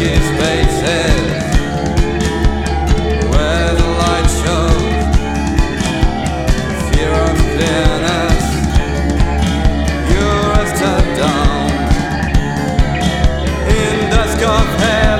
dusky spaces where the light shows fear of clearness. You're a step down in dusk of hell.